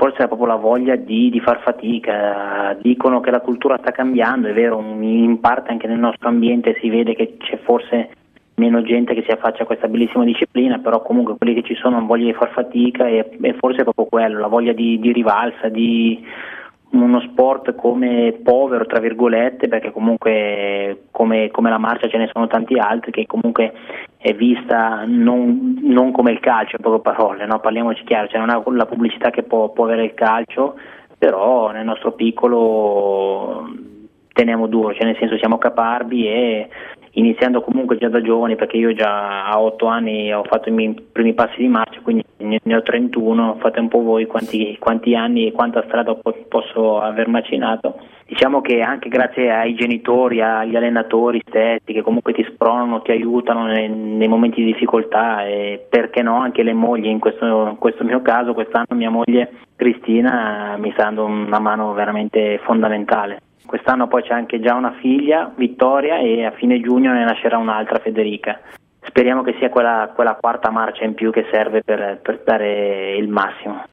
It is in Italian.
forse è proprio la voglia di far fatica. Dicono che la cultura sta cambiando, è vero, in parte anche nel nostro ambiente si vede che c'è forse meno gente che si affaccia a questa bellissima disciplina, però comunque quelli che ci sono hanno voglia di far fatica e forse è proprio quello, la voglia di rivalsa, di uno sport come povero tra virgolette, perché comunque come la marcia ce ne sono tanti altri, che comunque è vista non come il calcio, in poche parole, no? Parliamoci chiaro, cioè non ha la pubblicità che può avere il calcio, però nel nostro piccolo teniamo duro, cioè nel senso siamo caparbi e iniziando comunque già da giovani, perché io già a 8 anni ho fatto i miei primi passi di marcia, quindi ne ho 31, fate un po' voi quanti anni e quanta strada posso aver macinato. Diciamo che anche grazie ai genitori, agli allenatori stessi che comunque ti spronano, ti aiutano nei momenti di difficoltà, e perché no anche le mogli, in questo mio caso quest'anno mia moglie Cristina mi sta dando una mano veramente fondamentale. Quest'anno poi c'è anche già una figlia, Vittoria, e a fine giugno ne nascerà un'altra, Federica. Speriamo che sia quella quarta marcia in più che serve per dare il massimo.